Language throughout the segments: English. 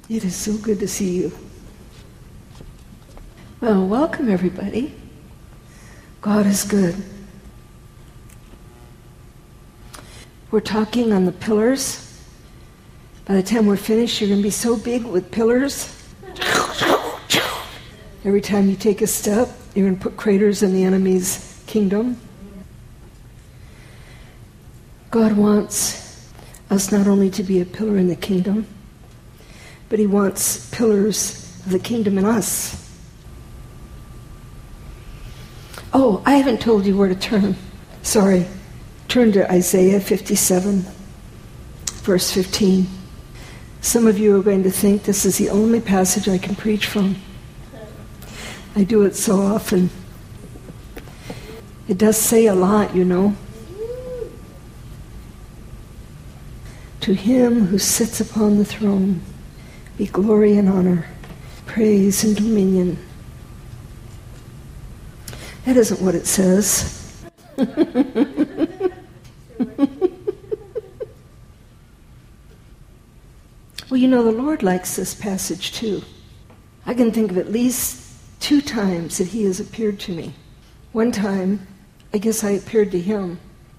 It is so good to see you. Well, welcome everybody. God is good. We're talking on the pillars. By the time we're finished, you're going to be so big with pillars. Every time you take a step, you're going to put craters in the enemy's kingdom. God wants us not only to be a pillar in the kingdom, but He wants pillars of the kingdom in us. Oh, I haven't told you where to turn. Sorry. Turn to Isaiah 57, verse 15. Some of you are going to think this is the only passage I can preach from. I do it so often. It does say a lot, you know. To Him who sits upon the throne be glory and honor, praise and dominion. That isn't what it says. Well, you know, the Lord likes this passage too. I can think of at least 2 times that He has appeared to me. One time, I guess I appeared to Him.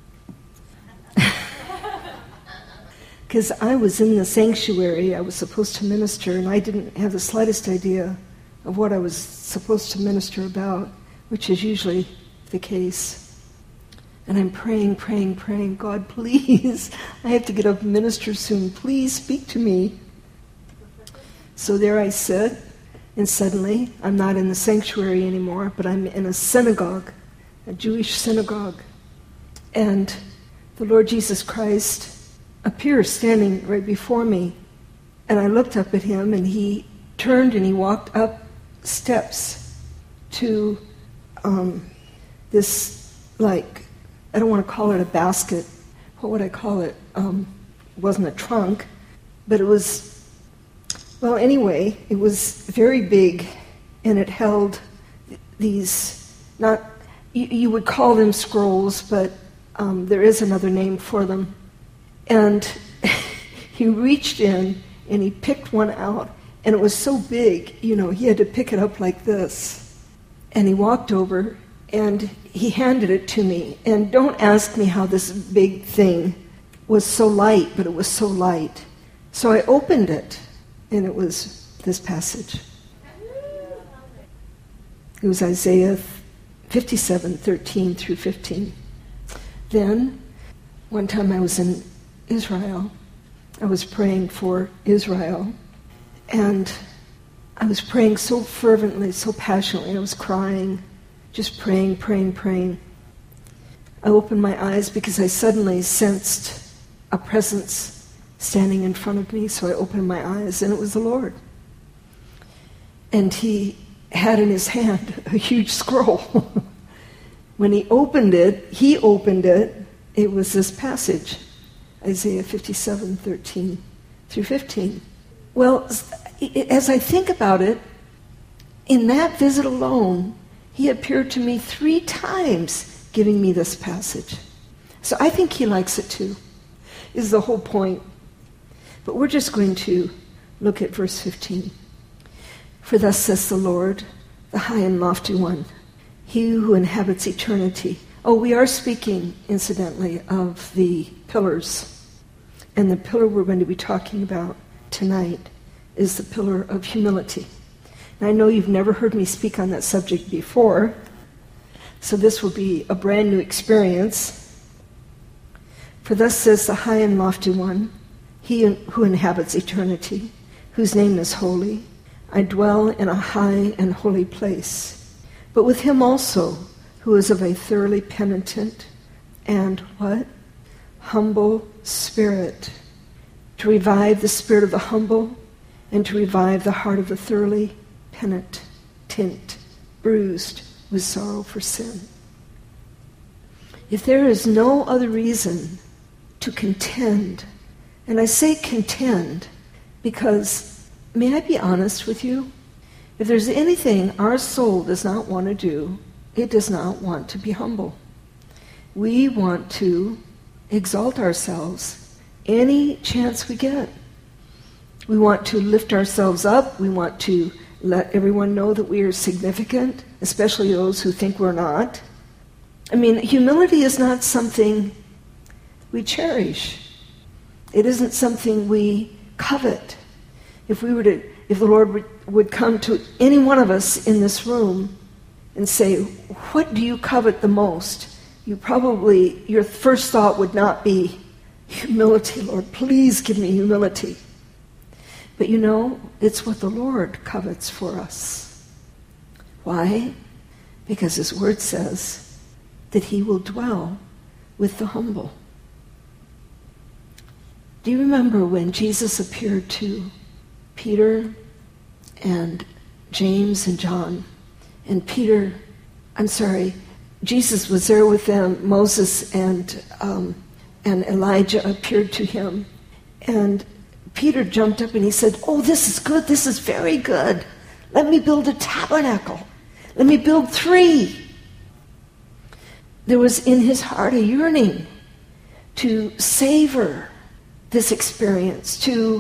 Because I was in the sanctuary, I was supposed to minister, and I didn't have the slightest idea of what I was supposed to minister about, which is usually the case. And I'm praying, God, please, I have to get up and minister soon. Please speak to me. So there I sit, and suddenly I'm not in the sanctuary anymore, but I'm in a synagogue, a Jewish synagogue. And the Lord Jesus Christ appears standing right before me. And I looked up at Him, and He turned and He walked up steps to this, like, I don't want to call it a basket. What would I call it? It wasn't a trunk, but it was, well, anyway, it was very big, and it held these, not, you would call them scrolls, but there is another name for them. And He reached in, and He picked one out, and it was so big, you know, He had to pick it up like this. And He walked over, and He handed it to me. And don't ask me how this big thing was so light, but it was so light. So I opened it, and it was this passage. It was Isaiah 57, 13 through 15. Then, one time I was in Israel. I was praying for Israel. And I was praying so fervently, so passionately. I was crying. Just praying. I opened my eyes because I suddenly sensed a presence standing in front of me, so I opened my eyes, and it was the Lord. And He had in His hand a huge scroll. When He opened it, it was this passage, Isaiah 57, 13 through 15. Well, as I think about it, in that visit alone, He appeared to me 3 times giving me this passage. So I think He likes it too, is the whole point. But we're just going to look at verse 15. For thus says the Lord, the high and lofty one, He who inhabits eternity. Oh, we are speaking, incidentally, of the pillars. And the pillar we're going to be talking about tonight is the pillar of humility. And I know you've never heard me speak on that subject before, so this will be a brand new experience. For thus says the high and lofty one, He who inhabits eternity, whose name is holy. I dwell in a high and holy place, but with Him also, who is of a thoroughly penitent and what? Humble spirit, to revive the spirit of the humble and to revive the heart of the thoroughly penitent, bruised with sorrow for sin. If there is no other reason to contend, and I say contend because, may I be honest with you? If there's anything our soul does not want to do, it does not want to be humble. We want to exalt ourselves any chance we get. We want to lift ourselves up. We want to let everyone know that we are significant, especially those who think we're not. I mean, humility is not something we cherish. It isn't something we covet. If the Lord would come to any one of us in this room and say, what do you covet the most? Your first thought would not be, humility, Lord, please give me humility. But you know, it's what the Lord covets for us. Why? Because His Word says that He will dwell with the humble. Do you remember when Jesus appeared to Peter and James and John? And Jesus was there with them. Moses and Elijah appeared to him. And Peter jumped up and he said, oh, this is good. This is very good. Let me build a tabernacle. Let me build 3. There was in his heart a yearning to savor this experience, to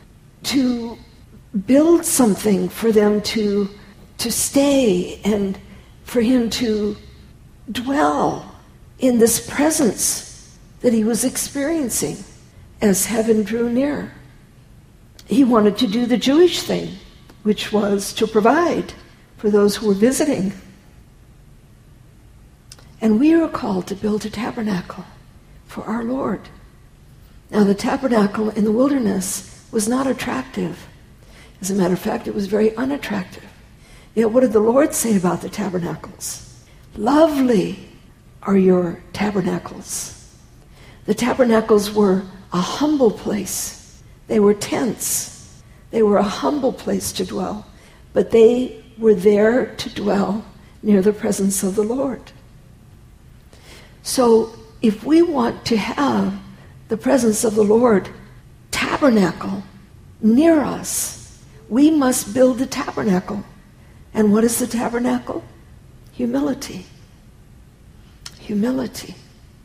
build something for them to stay and for him to dwell in this presence that he was experiencing as heaven drew near. He wanted to do the Jewish thing, which was to provide for those who were visiting. And we are called to build a tabernacle for our Lord. Now, the tabernacle in the wilderness was not attractive. As a matter of fact, it was very unattractive. Yet what did the Lord say about the tabernacles? Lovely are your tabernacles. The tabernacles were a humble place. They were tents. They were a humble place to dwell. But they were there to dwell near the presence of the Lord. So if we want to have the presence of the Lord tabernacle near us, we must build the tabernacle. And what is the tabernacle? Humility. Humility.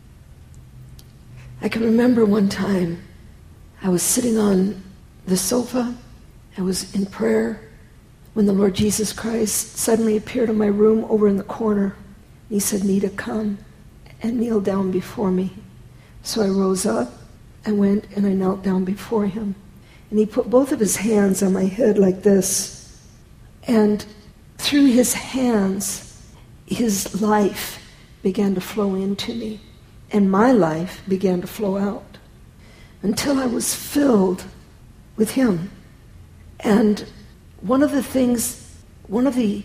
I can remember one time I was sitting on the sofa. I was in prayer when the Lord Jesus Christ suddenly appeared in my room over in the corner. He said, Nita, come and kneel down before me. So I rose up, I went and I knelt down before him. And he put both of his hands on my head like this. And through his hands, his life began to flow into me. And my life began to flow out. Until I was filled with him. And one of the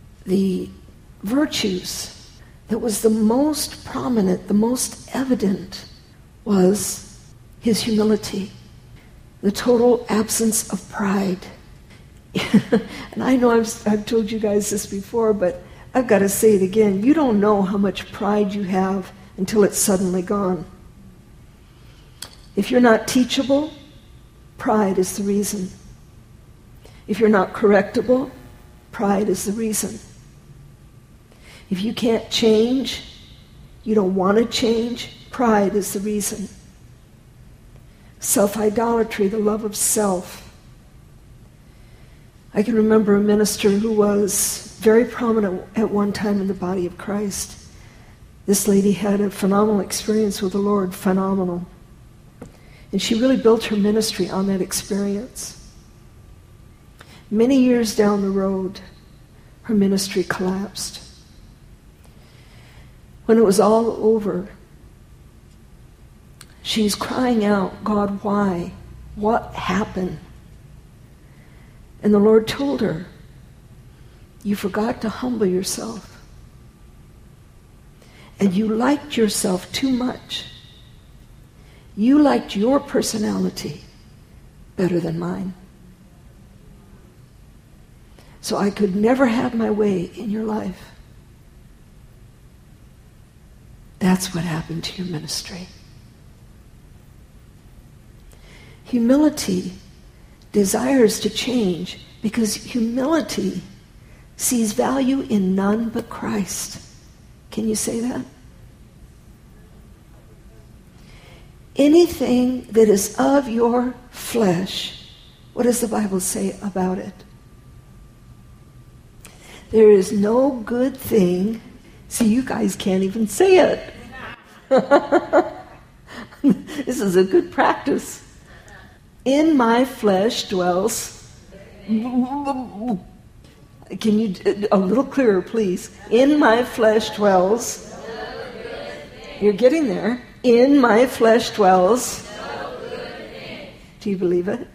virtues that was the most prominent, the most evident, was his humility, the total absence of pride. And I know I've told you guys this before, but I've got to say it again. You don't know how much pride you have until it's suddenly gone. If you're not teachable, pride is the reason. If you're not correctable, pride is the reason. If you can't change, you don't want to change, pride is the reason. Self-idolatry, the love of self. I can remember a minister who was very prominent at one time in the body of Christ. This lady had a phenomenal experience with the Lord, phenomenal. And she really built her ministry on that experience. Many years down the road, her ministry collapsed. When it was all over, she's crying out, God, why? What happened? And the Lord told her, you forgot to humble yourself. And you liked yourself too much. You liked your personality better than mine. So I could never have my way in your life. That's what happened to your ministry. Humility desires to change because humility sees value in none but Christ. Can you say that? Anything that is of your flesh What does the Bible say about it? There is no good thing. See, you guys can't even say it. This is a good practice. In my flesh dwells. Can you, a little clearer, please? In my flesh dwells. You're getting there. In my flesh dwells. Do you believe it?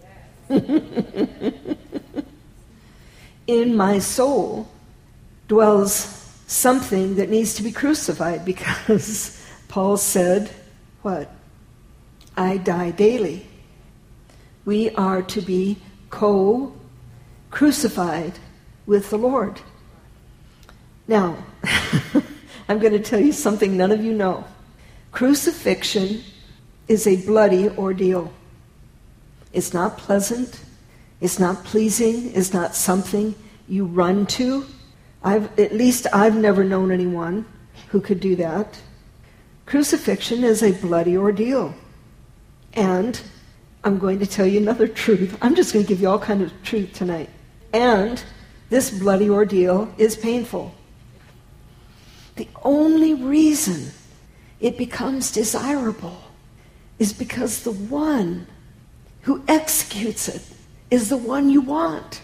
In my soul dwells something that needs to be crucified, because Paul said, what? I die daily. We are to be co-crucified with the Lord. Now, I'm going to tell you something none of you know. Crucifixion is a bloody ordeal. It's not pleasant. It's not pleasing. It's not something you run to. At least I've never known anyone who could do that. Crucifixion is a bloody ordeal. And I'm going to tell you another truth. I'm just going to give you all kinds of truth tonight. And this bloody ordeal is painful. The only reason it becomes desirable is because the one who executes it is the one you want.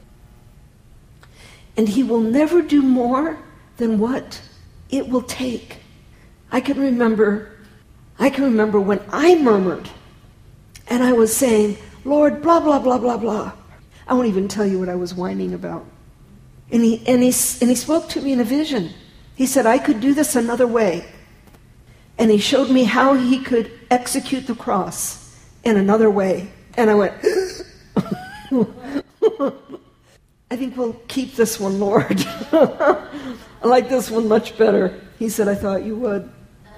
And he will never do more than what it will take. I can remember when I murmured and I was saying, Lord, blah, blah, blah, blah, blah. I won't even tell you what I was whining about. And he spoke to me in a vision. He said, I could do this another way. And he showed me how he could execute the cross in another way. And I went, I think we'll keep this one, Lord. I like this one much better. He said, I thought you would.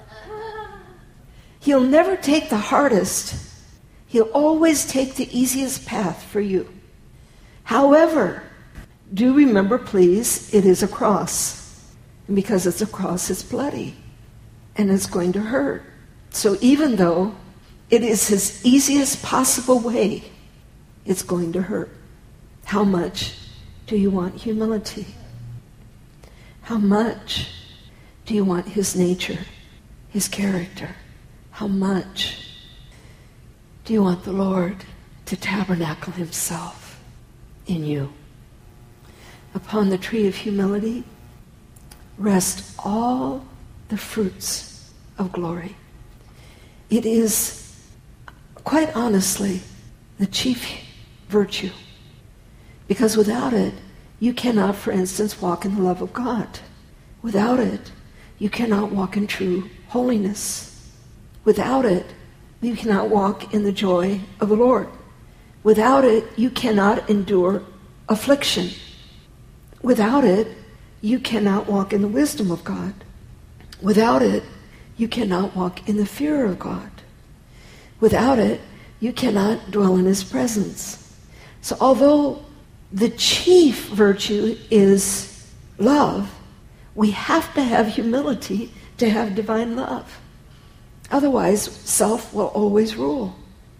He'll never take the hardest. He'll always take the easiest path for you. However, do remember, please, it is a cross. And because it's a cross, it's bloody. And it's going to hurt. So even though it is his easiest possible way, it's going to hurt. How much do you want humility? How much do you want his nature, his character? How much do you want the Lord to tabernacle himself in you? Upon the tree of humility rest all the fruits of glory. It is, quite honestly, the chief virtue. Because without it, you cannot, for instance, walk in the love of God. Without it, you cannot walk in true holiness. Without it, you cannot walk in the joy of the Lord. Without it, you cannot endure affliction. Without it, you cannot walk in the wisdom of God. Without it, you cannot walk in the fear of God. Without it, you cannot dwell in his presence. So although the chief virtue is love, we have to have humility to have divine love. Otherwise, self will always rule.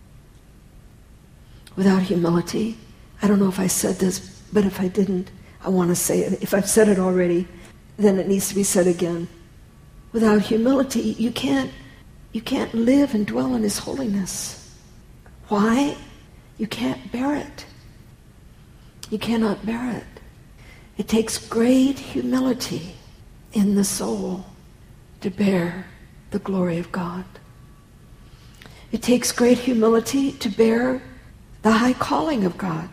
Without humility, I don't know if I said this, but if I didn't, I want to say it. If I've said it already, then it needs to be said again. Without humility, you can't live and dwell in his holiness. Why? You can't bear it. You cannot bear it. It takes great humility in the soul to bear the glory of God. It takes great humility to bear the high calling of God.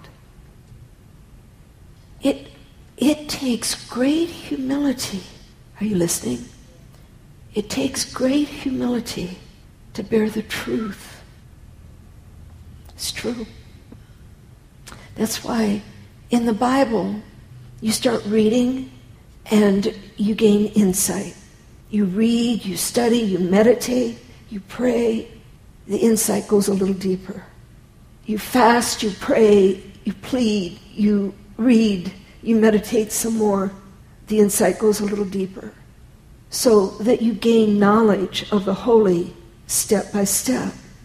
It takes great humility. Are you listening? It takes great humility to bear the truth. It's true. That's why in the Bible, you start reading and you gain insight. You read, you study, you meditate, you pray. The insight goes a little deeper. You fast, you pray, you plead, you read, you meditate some more. The insight goes a little deeper. So that you gain knowledge of the holy step by step.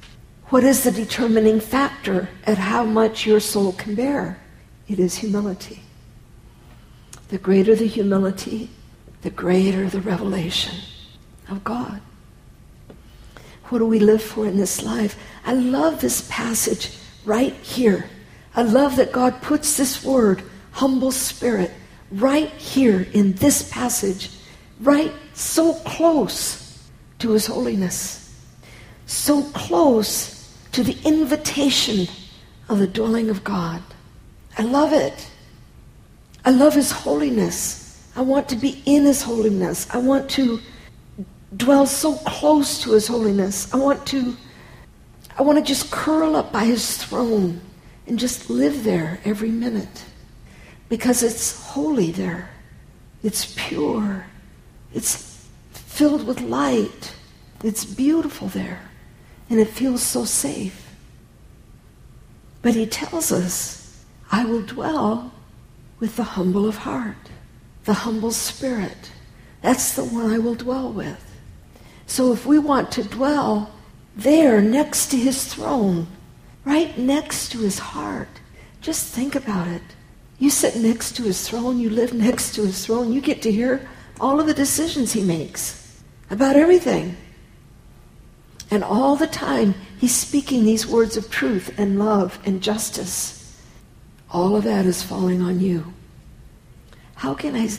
What is the determining factor at how much your soul can bear? It is humility. The greater the humility, the greater the revelation of God. What do we live for in this life? I love this passage right here. I love that God puts this word, humble spirit, right here in this passage, right so close to His holiness, so close to the invitation of the dwelling of God. I love it. I love His holiness. I want to be in His holiness. I want to dwell so close to His holiness. I want to just curl up by His throne and just live there every minute. Because it's holy there. It's pure. It's filled with light. It's beautiful there. And it feels so safe. But He tells us, I will dwell with the humble of heart, the humble spirit. That's the one I will dwell with. So if we want to dwell there next to His throne, right next to His heart, just think about it. You sit next to His throne, you live next to His throne, you get to hear all of the decisions He makes about everything. And all the time, He's speaking these words of truth and love and justice. All of that is falling on you. How can I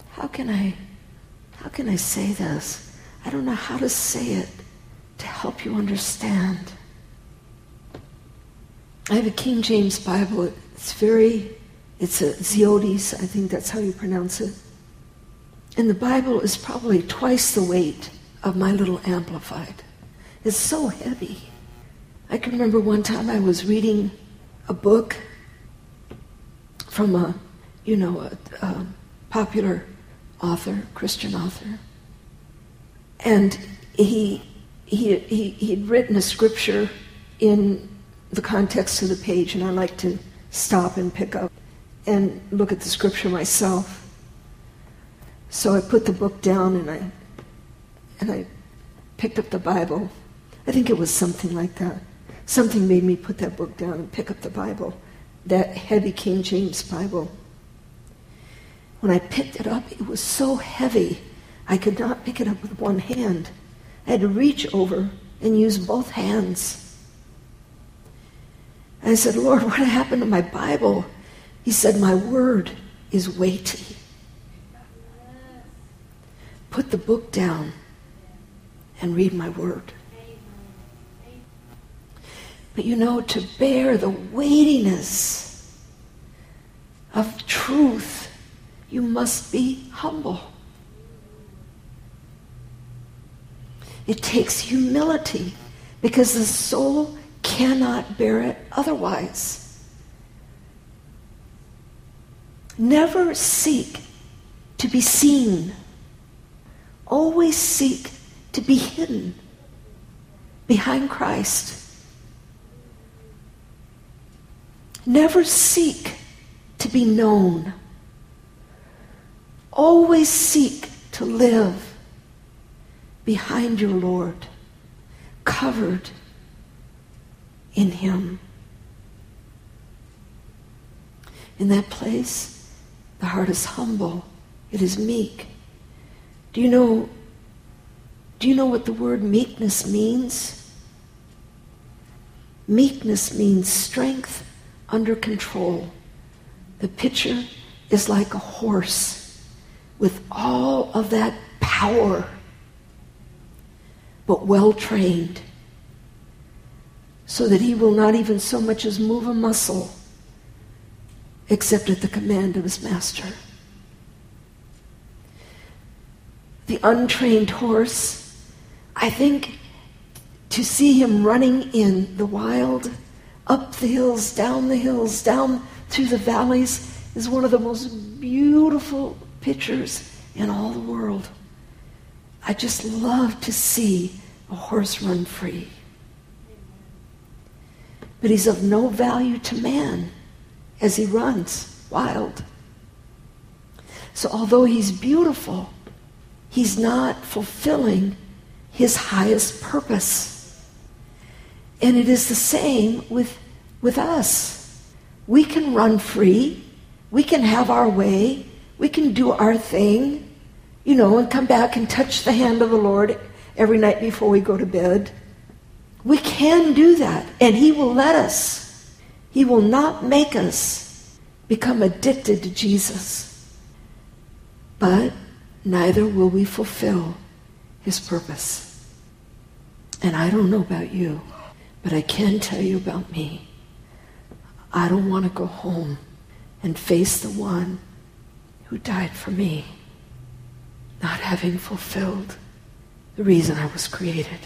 say this? I don't know how to say it to help you understand. I have a King James Bible. It's a Ziodes, I think that's how you pronounce it. And the Bible is probably twice the weight of my little Amplified. It's so heavy. I can remember one time I was reading a book from a popular author, Christian author. And he'd written a scripture in the context of the page, and I like to stop and pick up and look at the scripture myself. So I put the book down and I picked up the Bible. I think it was something like that. Something made me put that book down and pick up the Bible, that heavy King James Bible. When I picked it up, it was so heavy, I could not pick it up with one hand. I had to reach over and use both hands. And I said, Lord, what happened to my Bible? He said, my word is weighty. Put the book down and read my word. But to bear the weightiness of truth, you must be humble. It takes humility because the soul cannot bear it otherwise. Never seek to be seen. Always seek to be hidden behind Christ. Never seek to be known. Always seek to live behind your Lord, covered in Him. In that place, the heart is humble. It is meek. Do you know what the word meekness means? Meekness means strength under control. The picture is like a horse with all of that power, but well trained, so that he will not even so much as move a muscle except at the command of his master. The untrained horse, I think, to see him running in the wild, up the hills, down through the valleys, is one of the most beautiful pictures in all the world. I just love to see a horse run free. But he's of no value to man as he runs wild. So although he's beautiful, he's not fulfilling his highest purpose. And it is the same with us. We can run free. We can have our way. We can do our thing, and come back and touch the hand of the Lord every night before we go to bed. We can do that, and He will let us. He will not make us become addicted to Jesus. But neither will we fulfill His purpose. And I don't know about you, but I can tell you about me. I don't want to go home and face the one who died for me, not having fulfilled the reason I was created.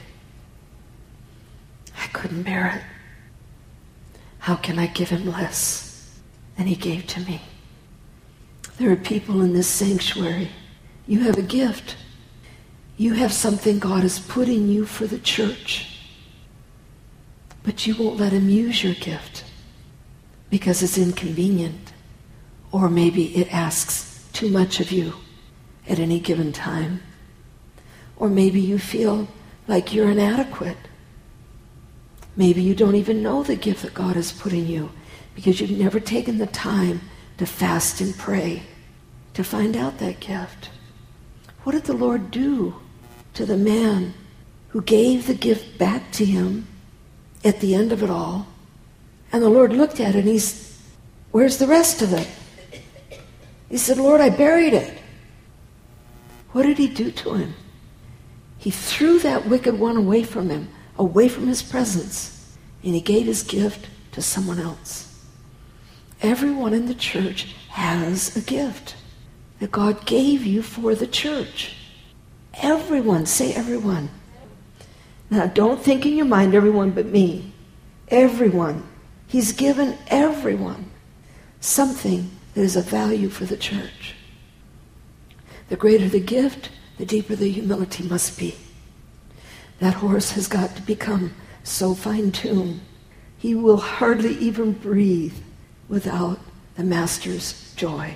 I couldn't bear it. How can I give Him less than He gave to me? There are people in this sanctuary. You have a gift. You have something God has put in you for the church. But you won't let Him use your gift because it's inconvenient, or maybe it asks too much of you at any given time. Or maybe you feel like you're inadequate. Maybe you don't even know the gift that God has put in you because you've never taken the time to fast and pray to find out that gift. What did the Lord do to the man who gave the gift back to him at the end of it all? And the Lord looked at it and He's, where's the rest of it? He said, Lord, I buried it. What did He do to him? He threw that wicked one away from him, away from His presence, and He gave His gift to someone else. Everyone in the church has a gift that God gave you for the church. Everyone, say everyone. Now don't think in your mind everyone but me. Everyone. He's given everyone something that is of value for the church. The greater the gift, the deeper the humility must be. That horse has got to become so fine-tuned, he will hardly even breathe without the master's joy.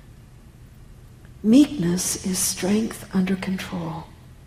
Meekness is strength under control.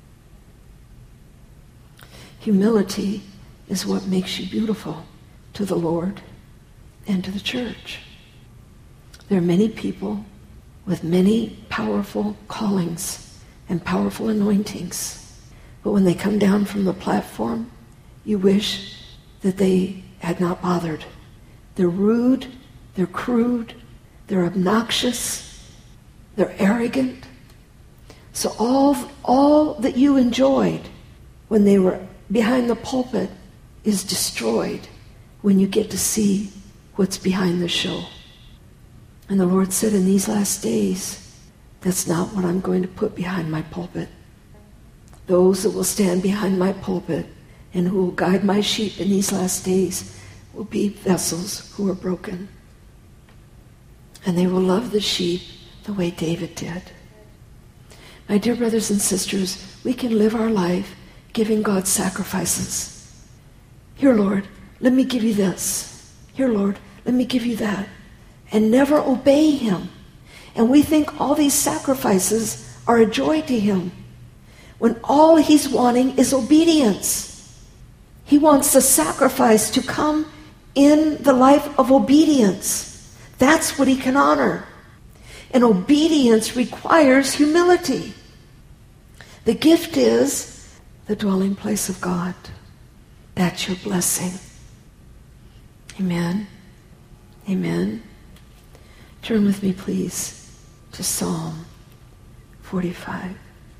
Humility is what makes you beautiful to the Lord and to the church. There are many people with many powerful callings and powerful anointings. But when they come down from the platform, you wish that they had not bothered. They're rude, they're crude, they're obnoxious, they're arrogant. So all that you enjoyed when they were behind the pulpit is destroyed when you get to see what's behind the show. And the Lord said, in these last days, that's not what I'm going to put behind my pulpit. Those that will stand behind my pulpit and who will guide my sheep in these last days will be vessels who are broken. And they will love the sheep the way David did. My dear brothers and sisters, we can live our life giving God sacrifices. Here, Lord, let me give you this. Here, Lord, let me give you that. And never obey Him. And we think all these sacrifices are a joy to Him, when all He's wanting is obedience. He wants the sacrifice to come in the life of obedience. That's what He can honor. And obedience requires humility. The gift is the dwelling place of God. That's your blessing. Amen. Amen. Turn with me, please, to Psalm 45.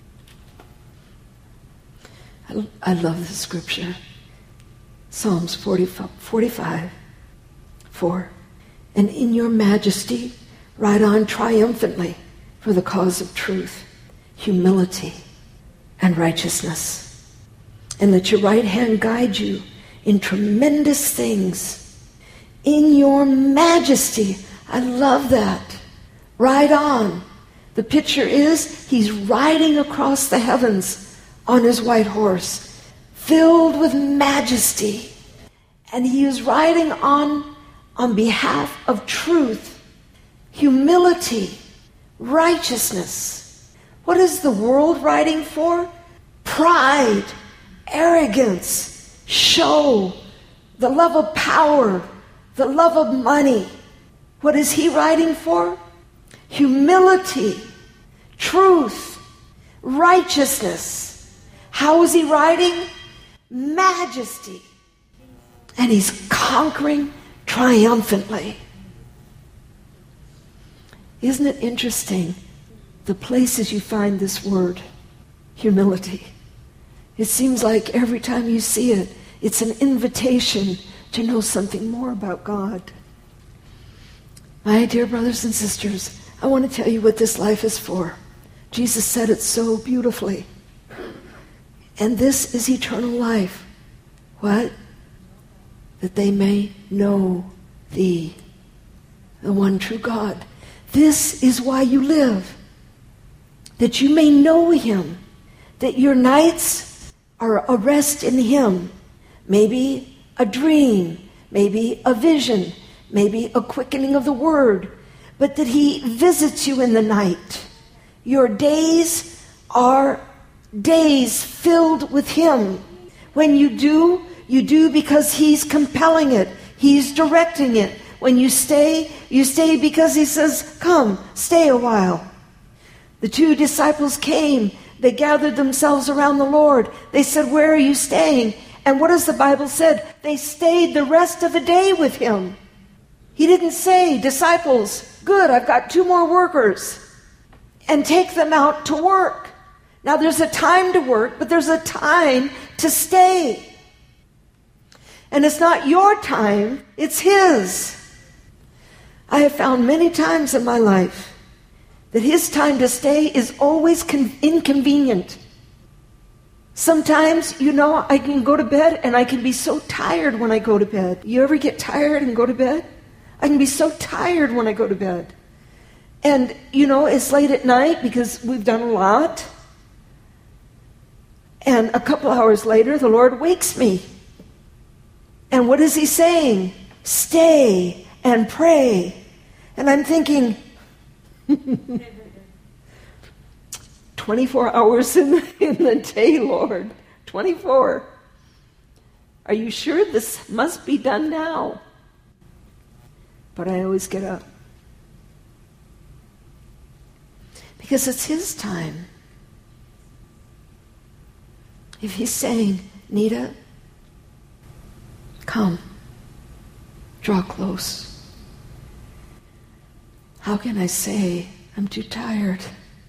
I love this scripture. Psalms 45, 4. And in your majesty, ride on triumphantly for the cause of truth, humility, and righteousness. And let your right hand guide you in tremendous things. In your majesty. I love that. Ride on. The picture is He's riding across the heavens on His white horse, filled with majesty. And He is riding on behalf of truth, humility, righteousness. What is the world riding for? Pride, arrogance, show, the love of power, the love of money. What is he writing for? Humility, truth, righteousness. How is he writing? Majesty. And he's conquering triumphantly. Isn't it interesting, the places you find this word, humility? It seems like every time you see it, it's an invitation to know something more about God. My dear brothers and sisters, I want to tell you what this life is for. Jesus said it so beautifully. And this is eternal life. What? That they may know thee, the one true God. This is why you live. That you may know him. That your nights are a rest in him. Maybe a dream. Maybe a vision. Maybe a quickening of the word. But that he visits you in the night. Your days are days filled with him. When you do because he's compelling it. He's directing it. When you stay because he says, come, stay a while. The 2 disciples came. They gathered themselves around the Lord. They said, where are you staying? And what does the Bible said? They stayed the rest of the day with him. He didn't say, disciples, good, I've got 2 more workers, and take them out to work. Now there's a time to work, but there's a time to stay. And it's not your time, it's his. I have found many times in my life that his time to stay is always inconvenient. Sometimes, I can go to bed and I can be so tired when I go to bed. You ever get tired and go to bed? I can be so tired when I go to bed. And, it's late at night because we've done a lot. And a couple hours later, the Lord wakes me. And what is he saying? Stay and pray. And I'm thinking, 24 hours in the day, Lord. 24. Are you sure this must be done now? But I always get up. Because it's his time. If he's saying, Nita, come, draw close. How can I say, I'm too tired?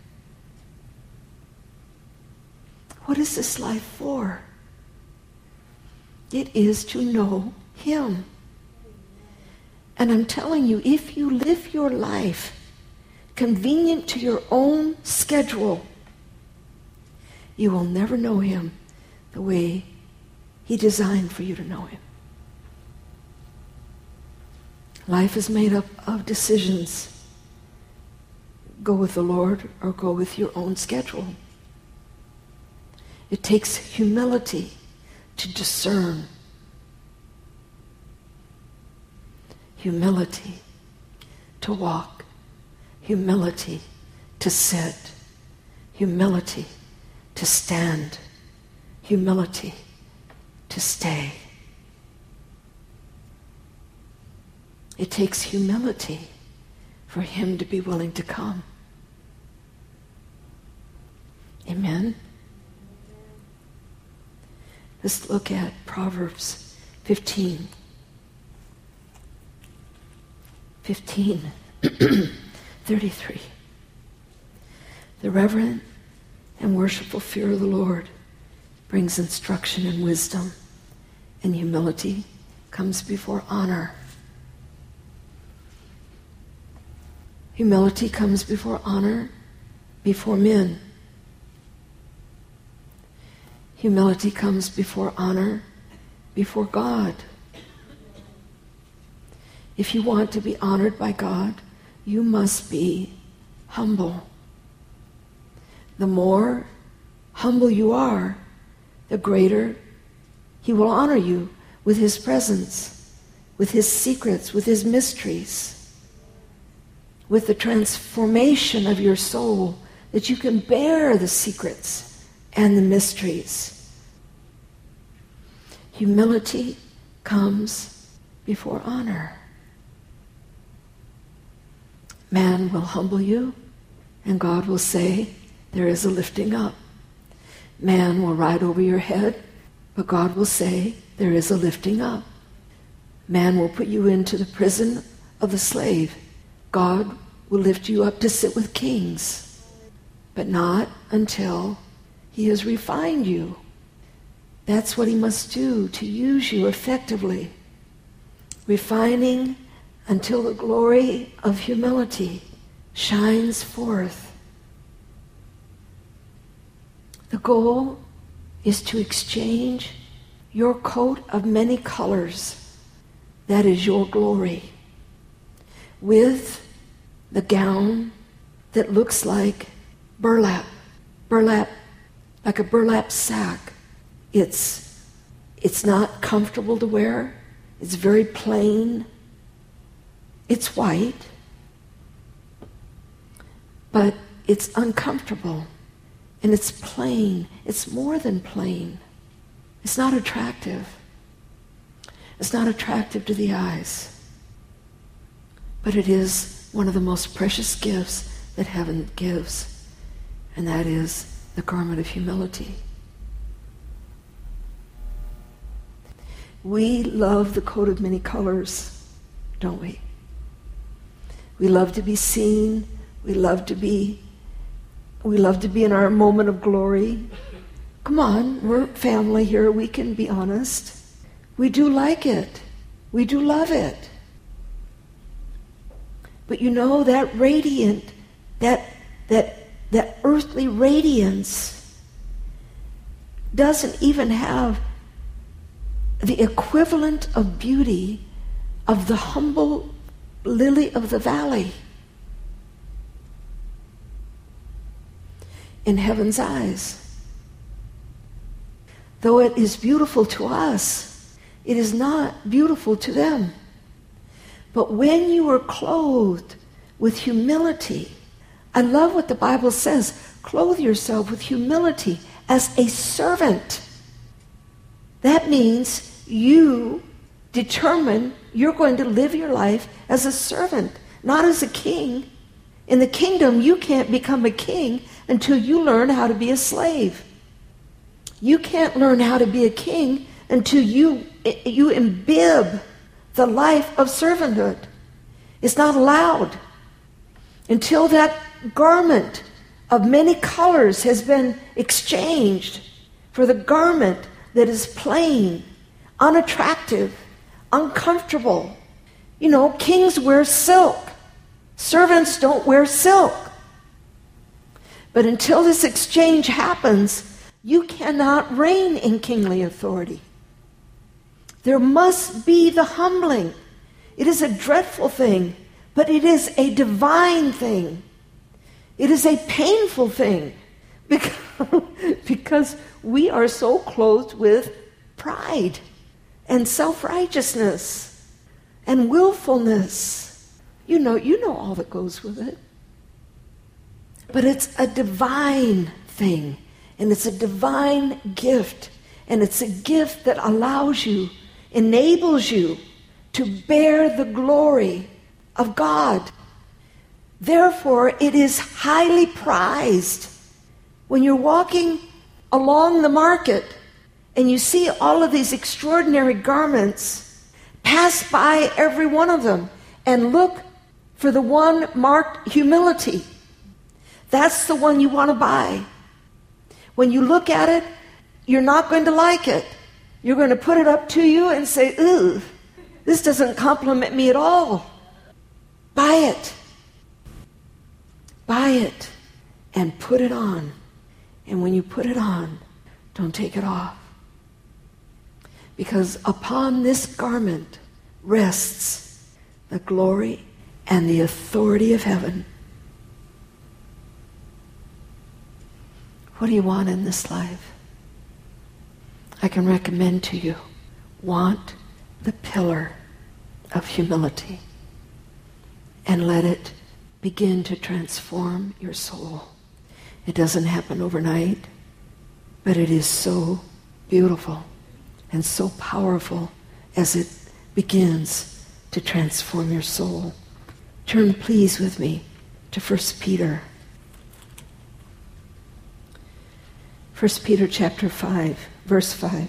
What is this life for? It is to know him. And I'm telling you, if you live your life convenient to your own schedule, you will never know him the way he designed for you to know him. Life is made up of decisions. Go with the Lord or go with your own schedule. It takes humility to discern. Humility to walk. Humility to sit. Humility to stand. Humility to stay. It takes humility for him to be willing to come. Amen? Let's look at Proverbs 15. 33. The reverent and worshipful fear of the Lord brings instruction and wisdom, and humility comes before honor. Humility comes before honor, before men. Humility comes before honor, before God. If you want to be honored by God, you must be humble. The more humble you are, the greater he will honor you with his presence, with his secrets, with his mysteries, with the transformation of your soul, that you can bear the secrets and the mysteries. Humility comes before honor. Man will humble you, and God will say, there is a lifting up. Man will ride over your head, but God will say, there is a lifting up. Man will put you into the prison of the slave. God will lift you up to sit with kings, but not until he has refined you. That's what he must do to use you effectively. Refining until the glory of humility shines forth. The goal is to exchange your coat of many colors, that is your glory, with the gown that looks like burlap, like a burlap sack. It's not comfortable to wear. It's very plain. It's white, but it's uncomfortable, and it's plain. It's more than plain. It's not attractive. It's not attractive to the eyes, but it is one of the most precious gifts that heaven gives, and that is the garment of humility. We love the coat of many colors, don't we? We love to be seen. We love to be in our moment of glory. Come on, we're family here. We can be honest. We do like it. We do love it. But you know, that radiant, that earthly radiance doesn't even have the equivalent of beauty of the humble lily of the valley in heaven's eyes. Though it is beautiful to us, it is not beautiful to them. But when you are clothed with humility, I love what the Bible says, clothe yourself with humility as a servant. That means you determine you're going to live your life as a servant, not as a king. In the kingdom, you can't become a king until you learn how to be a slave. You can't learn how to be a king until you imbibe the life of servanthood. It's not allowed. Until that garment of many colors has been exchanged for the garment that is plain, unattractive, uncomfortable. You know, kings wear silk. Servants don't wear silk. But until this exchange happens, you cannot reign in kingly authority. There must be the humbling. It is a dreadful thing, but it is a divine thing. It is a painful thing because we are so clothed with pride and self-righteousness and willfulness. You know all that goes with it. But it's a divine thing, and it's a divine gift, and it's a gift that allows you, enables you to bear the glory of God. Therefore, it is highly prized. When you're walking along the market and you see all of these extraordinary garments, pass by every one of them and look for the one marked humility. That's the one you want to buy. When you look at it, you're not going to like it. You're going to put it up to you and say, "Ooh, this doesn't compliment me at all." Buy it. Buy it and put it on. And when you put it on, don't take it off. Because upon this garment rests the glory and the authority of heaven. What do you want in this life? I can recommend to you, want the pillar of humility and let it begin to transform your soul. It doesn't happen overnight, but it is so beautiful and so powerful as it begins to transform your soul. Turn, please, with me to 1 Peter. 1 Peter chapter 5, verse 5.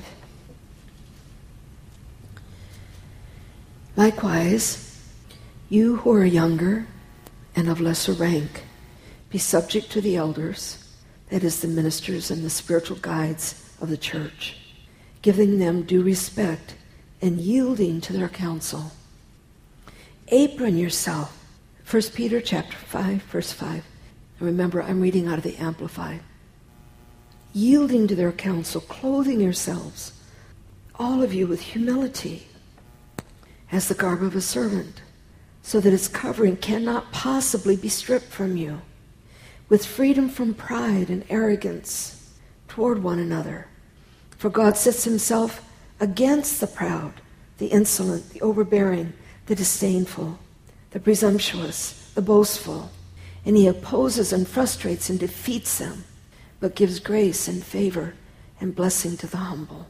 Likewise, you who are younger and of lesser rank, be subject to the elders, that is, the ministers and the spiritual guides of the church, giving them due respect and yielding to their counsel. Apron yourself. 1 Peter chapter 5, verse 5. And remember, I'm reading out of the Amplified. Yielding to their counsel, clothing yourselves, all of you, with humility, as the garb of a servant, so that its covering cannot possibly be stripped from you, with freedom from pride and arrogance toward one another. For God sets himself against the proud, the insolent, the overbearing, the disdainful, the presumptuous, the boastful, and he opposes and frustrates and defeats them, but gives grace and favor and blessing to the humble.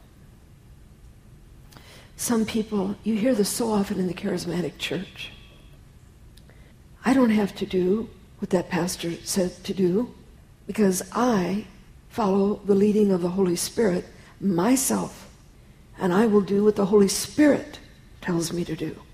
Some people, you hear this so often in the charismatic church. I don't have to do what that pastor said to do because I follow the leading of the Holy Spirit myself, and I will do what the Holy Spirit tells me to do.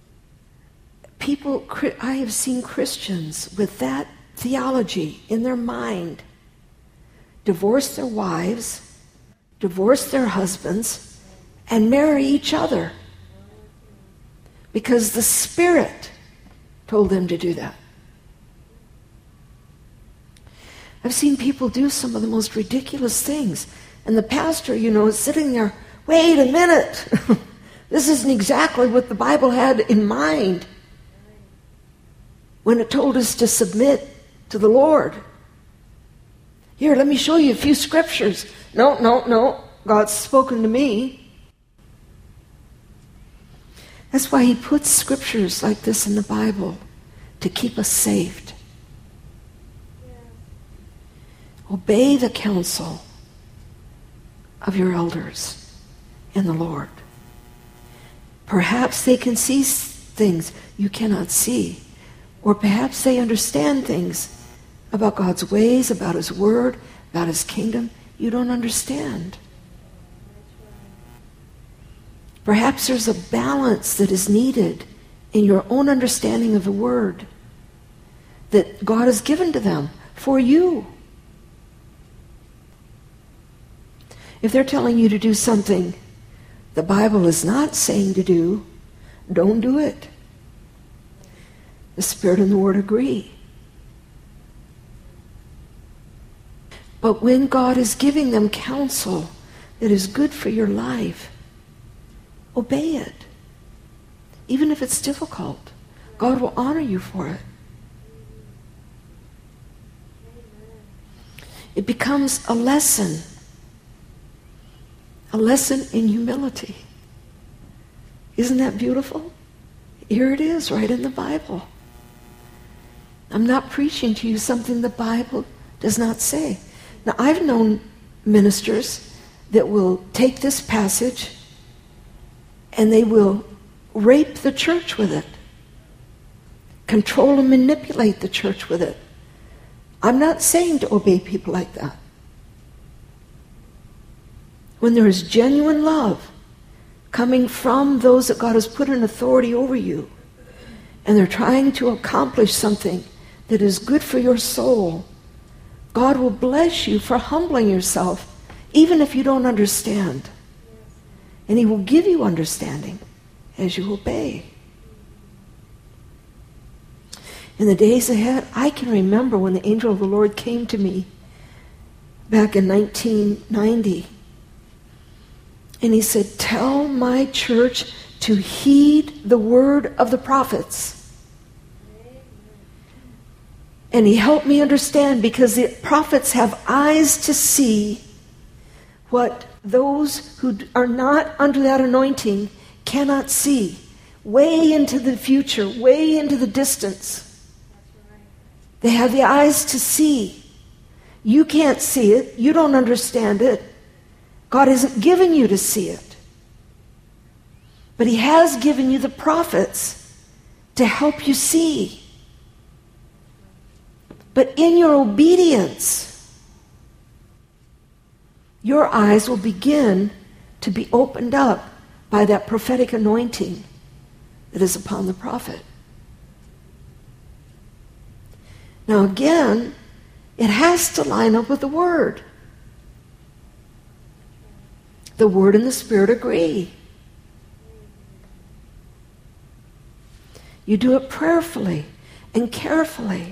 I have seen Christians with that theology in their mind divorce their wives, divorce their husbands, and marry each other because the Spirit told them to do that. I've seen people do some of the most ridiculous things, and the pastor, is sitting there, wait a minute, this isn't exactly what the Bible had in mind when it told us to submit to the Lord. Here, let me show you a few scriptures. No, God's spoken to me. That's why he puts scriptures like this in the Bible, to keep us saved. Obey the counsel of your elders in the Lord. Perhaps they can see things you cannot see, or perhaps they understand things about God's ways, about his word, about his kingdom you don't understand. Perhaps there's a balance that is needed in your own understanding of the word that God has given to them for you. If they're telling you to do something the Bible is not saying to do, don't do it. The Spirit and the Word agree. But when God is giving them counsel that is good for your life, obey it. Even if it's difficult, God will honor you for it. It becomes a lesson in humility. Isn't that beautiful? Here it is, right in the Bible. I'm not preaching to you something the Bible does not say. Now, I've known ministers that will take this passage and they will rape the church with it, control and manipulate the church with it. I'm not saying to obey people like that. When there is genuine love coming from those that God has put in authority over you, and they're trying to accomplish something that is good for your soul, God will bless you for humbling yourself, even if you don't understand. And he will give you understanding as you obey. In the days ahead, I can remember when the angel of the Lord came to me back in 1990. And he said, tell my church to heed the word of the prophets. And he helped me understand, because the prophets have eyes to see what those who are not under that anointing cannot see. Way into the future, way into the distance. They have the eyes to see. You can't see it. You don't understand it. God isn't giving you to see it. But he has given you the prophets to help you see. But in your obedience, your eyes will begin to be opened up by that prophetic anointing that is upon the prophet. Now again, it has to line up with the Word. The Word and the Spirit agree. You do it prayerfully and carefully.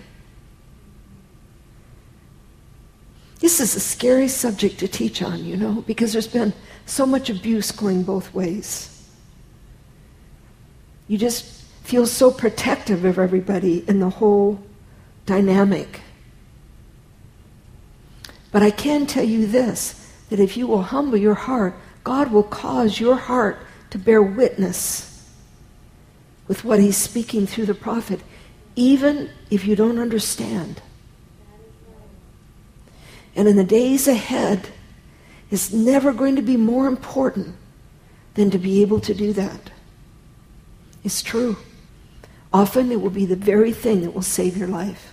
This is a scary subject to teach on, because there's been so much abuse going both ways. You just feel so protective of everybody in the whole dynamic. But I can tell you this, that if you will humble your heart, God will cause your heart to bear witness with what he's speaking through the prophet, even if you don't understand. And in the days ahead, it's never going to be more important than to be able to do that. It's true. Often it will be the very thing that will save your life.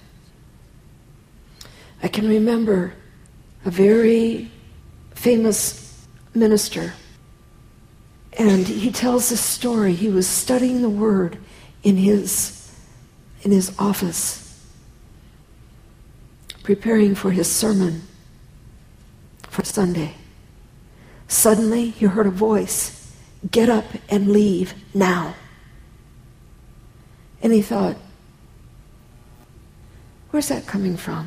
I can remember a very famous minister, and he tells this story. He was studying the Word in his office, preparing for his sermon for Sunday. Suddenly he heard a voice, "Get up and leave now." And he thought, where's that coming from?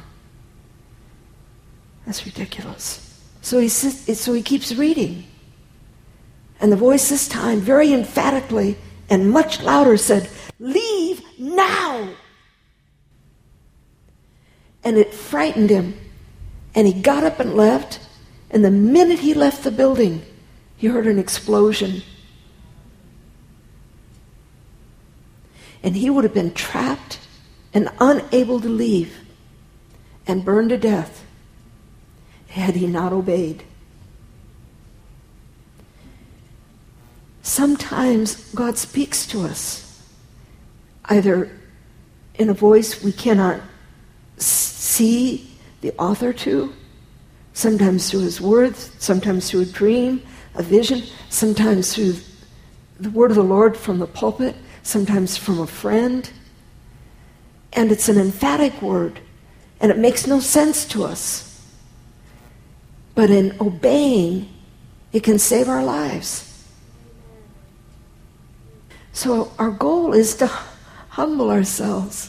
That's ridiculous. So he keeps reading. And the voice this time, very emphatically and much louder, said, "Leave now!" And it frightened him. And he got up and left. And the minute he left the building, he heard an explosion. And he would have been trapped and unable to leave and burned to death had he not obeyed. Sometimes God speaks to us, either in a voice we cannot see the author to, sometimes through his words, sometimes through a dream, a vision, sometimes through the word of the Lord from the pulpit, sometimes from a friend. And it's an emphatic word, and it makes no sense to us. But in obeying, it can save our lives. So our goal is to humble ourselves,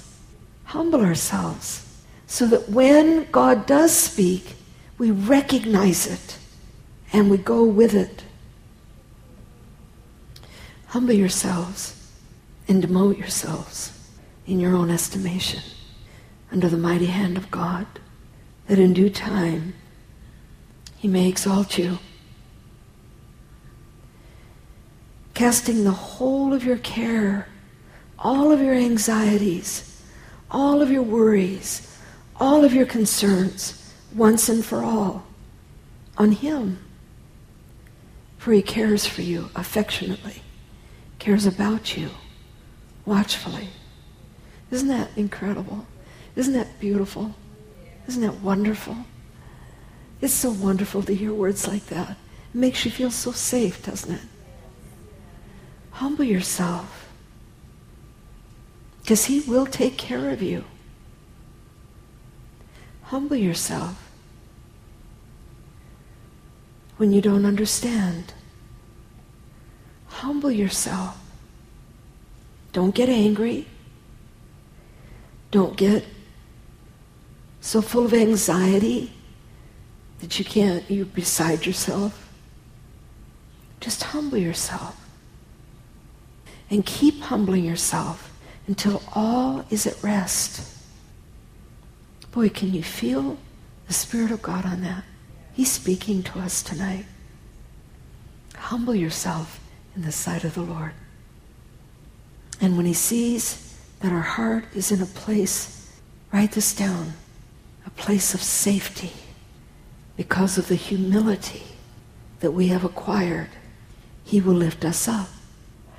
so that when God does speak, we recognize it and we go with it. Humble yourselves and demote yourselves in your own estimation under the mighty hand of God, that in due time he may exalt you. Casting the whole of your care, all of your anxieties, all of your worries, all of your concerns, once and for all, on him. For he cares for you affectionately, cares about you watchfully. Isn't that incredible? Isn't that beautiful? Isn't that wonderful? It's so wonderful to hear words like that. It makes you feel so safe, doesn't it? Humble yourself, because he will take care of you. Humble yourself when you don't understand. Humble yourself. Don't get angry. Don't get so full of anxiety that you're beside yourself. Just humble yourself. And keep humbling yourself until all is at rest. Boy, can you feel the Spirit of God on that? He's speaking to us tonight. Humble yourself in the sight of the Lord. And when he sees that our heart is in a place, write this down, a place of safety because of the humility that we have acquired, he will lift us up.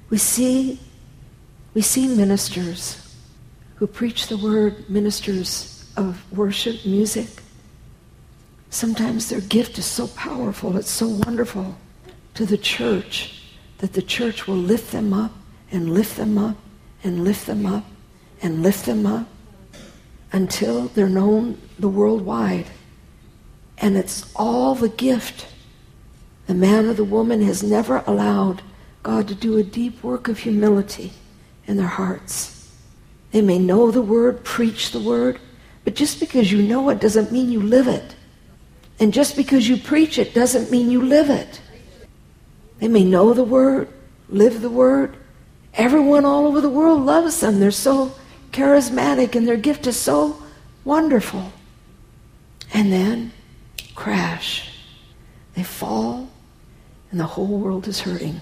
We see ministers who preach the word, ministers of worship, music. Sometimes their gift is so powerful, it's so wonderful to the church that the church will lift them up and lift them up and lift them up and lift them up until they're known the worldwide. And it's all the gift. The man or the woman has never allowed God to do a deep work of humility in their hearts. They may know the word, preach the word, but just because you know it doesn't mean you live it. And just because you preach it doesn't mean you live it. They may know the word, live the word. Everyone all over the world loves them. They're so charismatic and their gift is so wonderful. And then, crash. They fall and the whole world is hurting.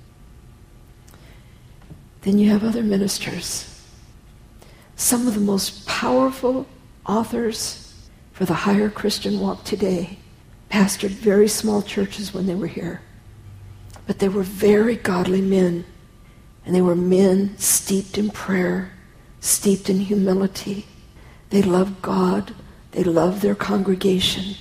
Then you have other ministers. Some of the most powerful authors for the higher Christian walk today pastored very small churches when they were here. But they were very godly men. And they were men steeped in prayer, steeped in humility. They loved God. They loved their congregation.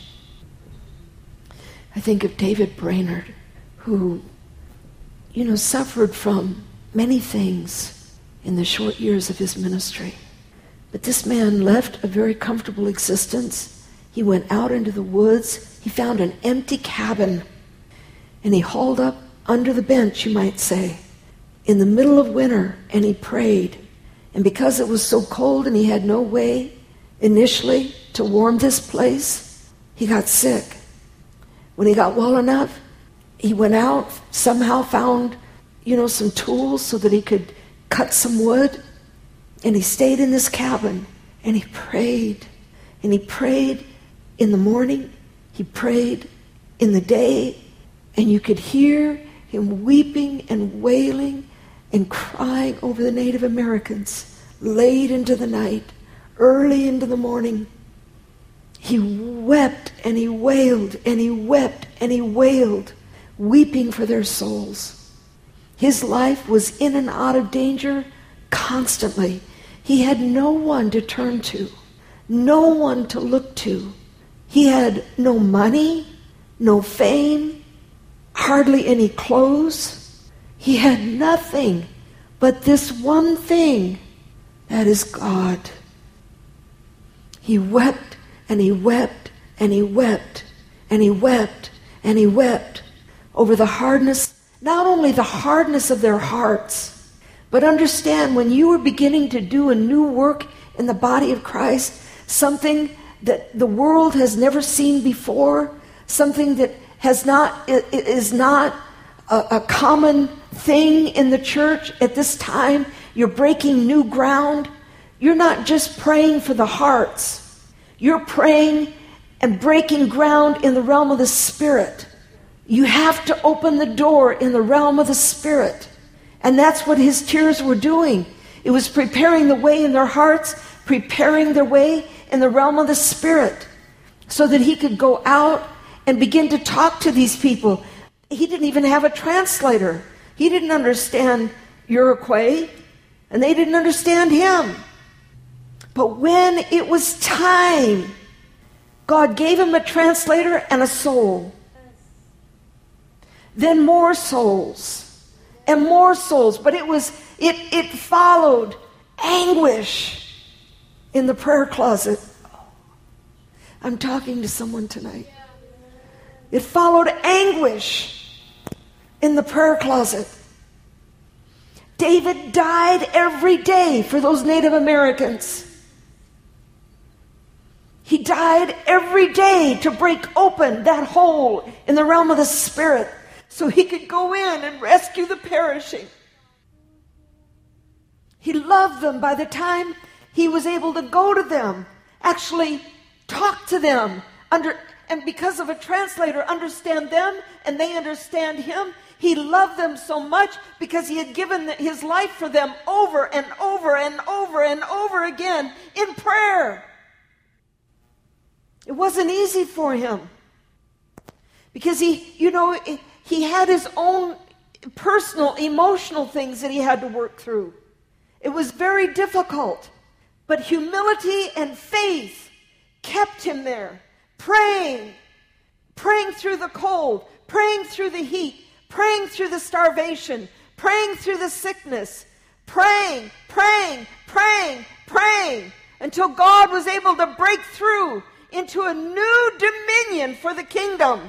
I think of David Brainerd, who, suffered from many things in the short years of his ministry. But this man left a very comfortable existence. He went out into the woods. He found an empty cabin. And he hauled up under the bench, you might say, in the middle of winter, and he prayed. And because it was so cold and he had no way initially to warm this place, he got sick. When he got well enough, he went out, somehow found, some tools so that he could cut some wood. And he stayed in this cabin and he prayed. And he prayed in the morning. He prayed in the day. And you could hear him weeping and wailing and crying over the Native Americans late into the night, early into the morning. He wept and he wailed and he wept and he wailed, weeping for their souls. His life was in and out of danger constantly. He had no one to turn to, no one to look to. He had no money, no fame, hardly any clothes. He had nothing but this one thing, that is God. He wept and he wept and he wept and he wept and he wept over the hardness, not only the hardness of their hearts, but understand, when you are beginning to do a new work in the body of Christ, something that the world has never seen before, something that is not a common thing in the church at this time, you're breaking new ground. You're not just praying for the hearts. You're praying and breaking ground in the realm of the Spirit. You have to open the door in the realm of the Spirit. And that's what his tears were doing. It was preparing the way in their hearts, preparing their way in the realm of the Spirit, so that he could go out and begin to talk to these people. He didn't even have a translator. He didn't understand Iroquois, and they didn't understand him. But when it was time, God gave him a translator and a soul. Then more souls. And more souls, but it followed anguish in the prayer closet. I'm talking to someone tonight. It followed anguish in the prayer closet. David died every day for those Native Americans. He died every day to break open that hole in the realm of the Spirit, so he could go in and rescue the perishing. He loved them. By the time he was able to go to them, actually talk to them, and because of a translator, understand them and they understand him. He loved them so much because he had given his life for them over and over and over and over again in prayer. It wasn't easy for him because he had his own personal, emotional things that he had to work through. It was very difficult, but humility and faith kept him there, praying through the cold, praying through the heat, praying through the starvation, praying through the sickness, praying, until God was able to break through into a new dominion for the kingdom.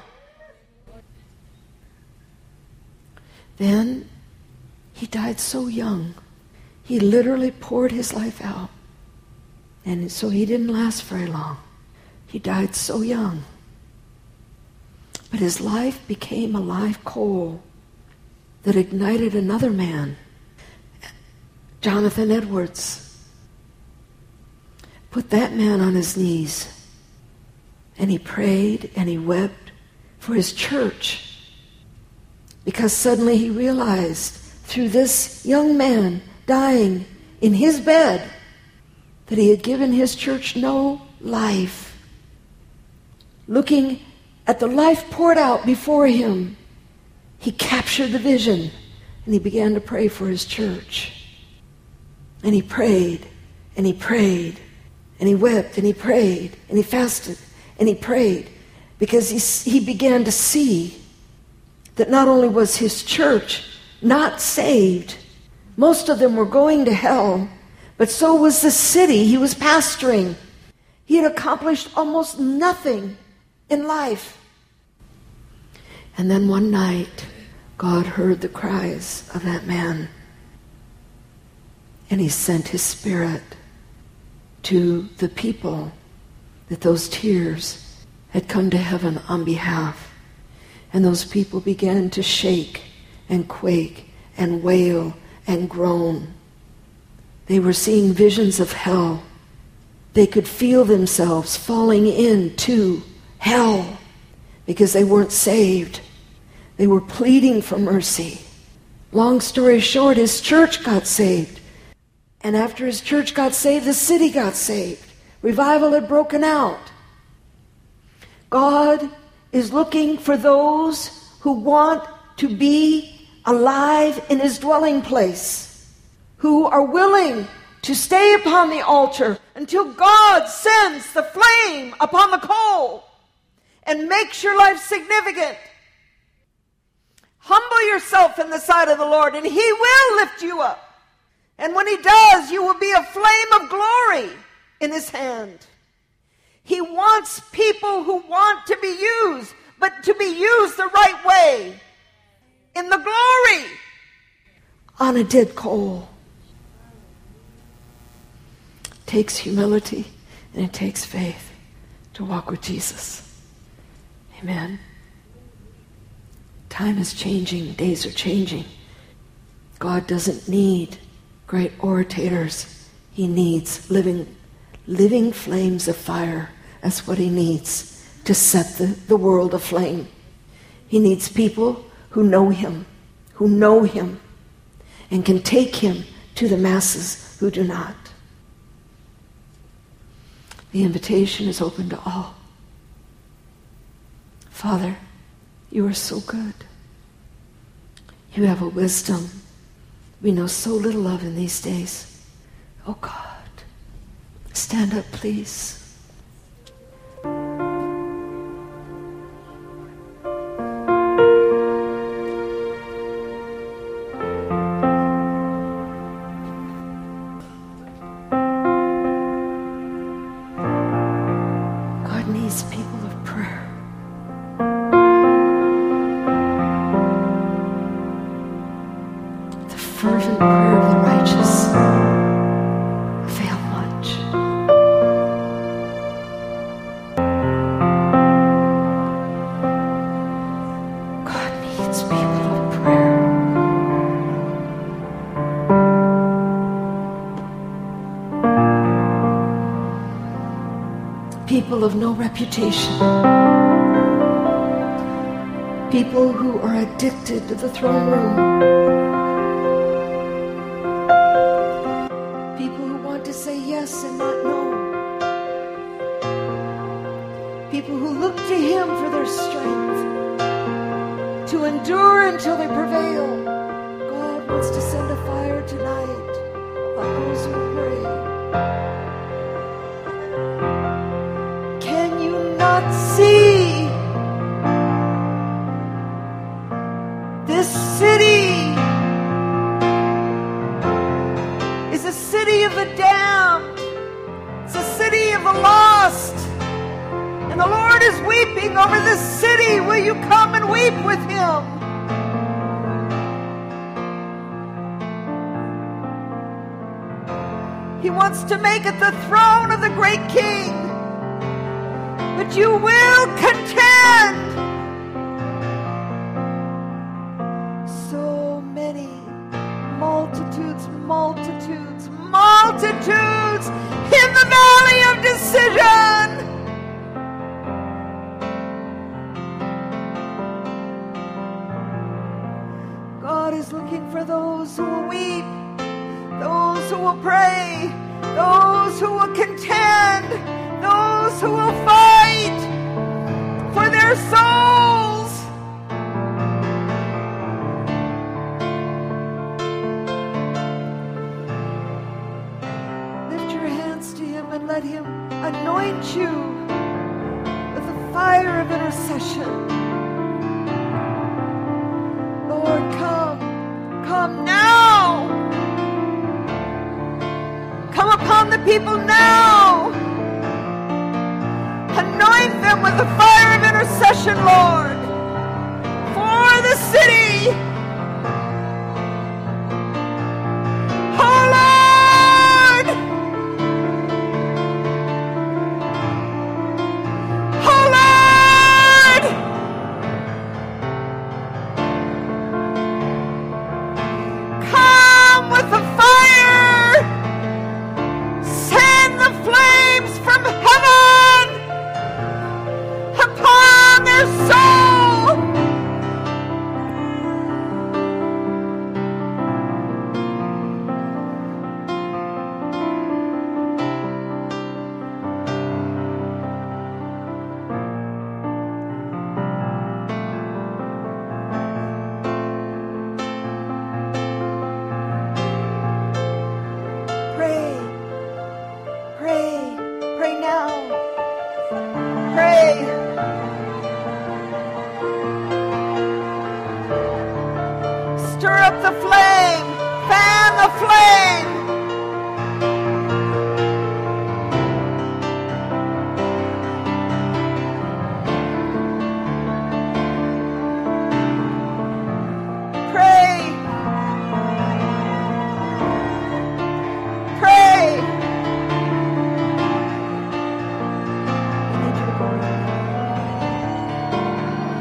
Then he died so young. He literally poured his life out. And so he didn't last very long. He died so young. But his life became a live coal that ignited another man, Jonathan Edwards. Put that man on his knees. And he prayed and he wept for his church. Because suddenly he realized through this young man dying in his bed that he had given his church no life. Looking at the life poured out before him, he captured the vision and he began to pray for his church. And he prayed and he prayed and he wept and he prayed and he fasted and he prayed because he began to see that not only was his church not saved, most of them were going to hell, but so was the city he was pastoring. He had accomplished almost nothing in life. And then one night, God heard the cries of that man, and he sent his Spirit to the people that those tears had come to heaven on behalf. And those people began to shake and quake and wail and groan. They were seeing visions of hell. They could feel themselves falling into hell because they weren't saved. They were pleading for mercy. Long story short, his church got saved. And after his church got saved, the city got saved. Revival had broken out. God is looking for those who want to be alive in his dwelling place, who are willing to stay upon the altar until God sends the flame upon the coal and makes your life significant. Humble yourself in the sight of the Lord, and he will lift you up. And when he does, you will be a flame of glory in his hand. He wants people who want to be used, but to be used the right way, in the glory, on a dead coal. It takes humility and it takes faith to walk with Jesus. Amen. Time is changing, days are changing. God doesn't need great orators. He needs living flames of fire. That's what he needs to set the world aflame. He needs people who know him, and can take him to the masses who do not. The invitation is open to all. Father, you are so good. You have a wisdom we know so little of in these days. Oh God, stand up, please. God needs people of prayer. The fervent prayer of the righteous avail much. God needs people of prayer. People of no reputation. People who are addicted to the throne room. People who want to say yes and not no. People who look to him for their strength, to endure until they prevail. those who pray. Can you not see this city is a city of the damned? It's a city of the lost. And the Lord is weeping over this city. Will you come and weep with Him? He wants to make it the throne of the great King. But you will contend. So many multitudes in the valley of decision. God is looking for those who will weep, those who will pray, those who will contend, those who will fight for their souls. Lift your hands to Him and let Him anoint you with the fire of intercession. Lord, come now. Come upon the people now. Anoint them with the fire of intercession, Lord, for the city